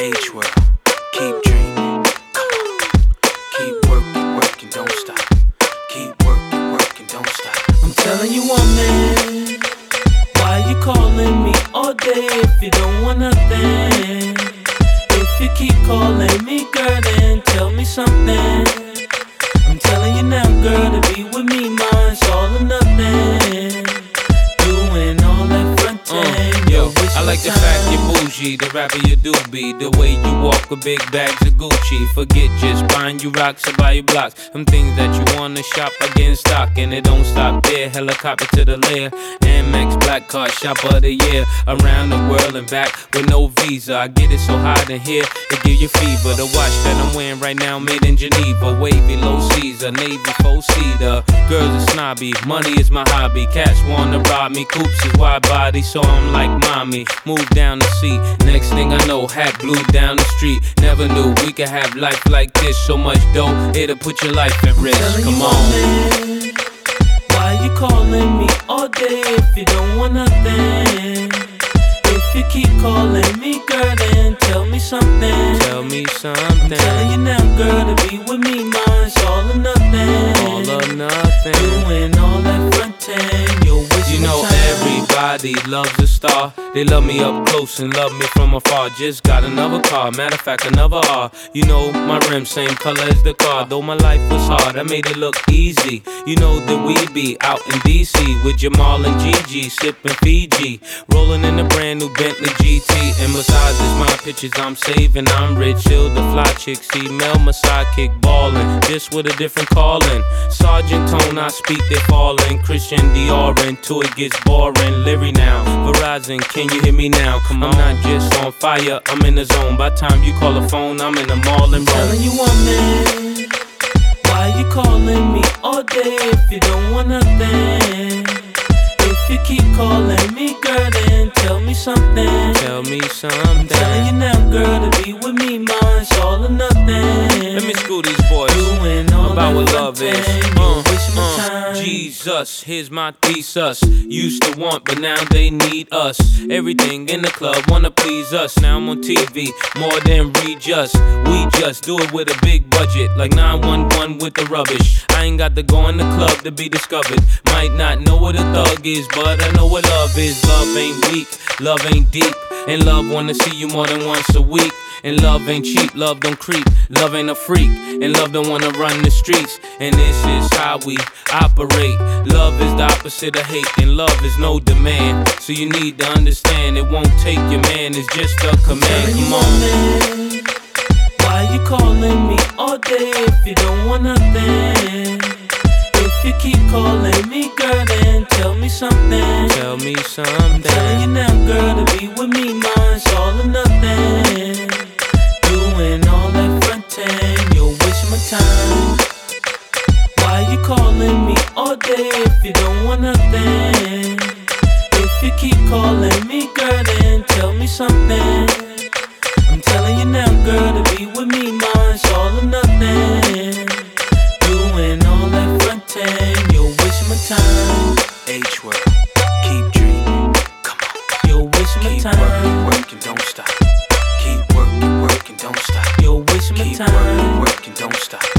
H world, keep dreaming. Come on, keep working, don't stop. Keep working, don't stop. I'm telling you, woman, why you calling me all day if you don't want nothing? If you keep calling me, girl, then tell me something. I'm telling you now, girl, to be with me, mine's all or nothing. Doing all that frontin', yo, I like the fact you're bougie, the rapper you do be. The way you walk with big bags of Gucci. Forget just buying you rocks or buy you blocks. Them things that you wanna shop, I get in stock. And it don't stop there, helicopter to the lair. Amex Black Card Shopper of the Year. Around the world and back with no visa. I get it so hot in here, it give you fever. The watch that I'm wearing right now made in Geneva. Wavy, low Caesar, Navy, four-seater. Girls are snobby, money is my hobby. Cats wanna rob me, coops is wide body. So I'm like, mommy, move down the seat. Next thing I know, hat blew down the street. Never knew we could have life like this. So much dough, it'll put your life at risk. Come on. Man, why you calling me all day if you don't want nothing? If you keep calling me, girl, then tell me something. Tell me something. I'm telling you now, girl, to be with me, mine's all or nothing. All or nothing. Doing all that frontin', you're wasting You know my time. everybody loves a star. They love me up close and love me from afar. Just got another car, matter of fact another R. You know my rim same color as the car. Though my life was hard, I made it look easy. You know that we be out in DC with Jamal and Gigi, sipping Fiji, rolling in a brand new Bentley GT. And massages my pictures I'm saving. I'm rich, chill the fly chicks, email my sidekick ballin', just with a different calling. Sergeant Tone, I speak, they fallin'. Christian Dior until it gets boring. Leary now, Verizon, can you hear me now? Come on, I'm not just on fire, I'm in the zone. By the time you call the phone, I'm in the mall and Telling you, woman, why you calling me all day if you don't want nothing? If you keep calling me, girl, then tell me something. Tell me something. Telling you now, girl, to be with me, mine's all or nothing. Let me school these boys Doing all about that what love is. frontin', you're wasting my time. Jesus, here's my thesis. Used to want, but now they need us. Everything in the club wanna please us. Now I'm on TV, more than Regis. We just do it with a big budget, like 911 with the rubbish. I ain't got to go in the club to be discovered. Might not know what a thug is, but I know what love is. Love ain't weak, love ain't deep, and love wanna see you more than once a week. And love ain't cheap, love don't creep, love ain't a freak, and love don't wanna run the streets. And this is how we operate. Love is the opposite of hate, and love is no demand. So you need to understand, it won't take your man, it's just a command. Telling you, Come on. woman, why you calling me all day if you don't want nothing? If you keep calling me, girl, then tell me something. Tell me I'm telling you something. now, girl, to be with me, mine's all or nothing. Doing all that frontin', you're wasting my time. Why you calling me all day if you don't want nothing? If you keep calling me, girl, then tell me something. I'm telling you now, girl, to be with me, mine's all or nothing. Doing all that frontin', you're wasting my time. H world, keep dreaming. Come on, You're wasting my keep time. working, don't stop. Keep working, don't stop. You're wasting my Keep time. working, don't stop.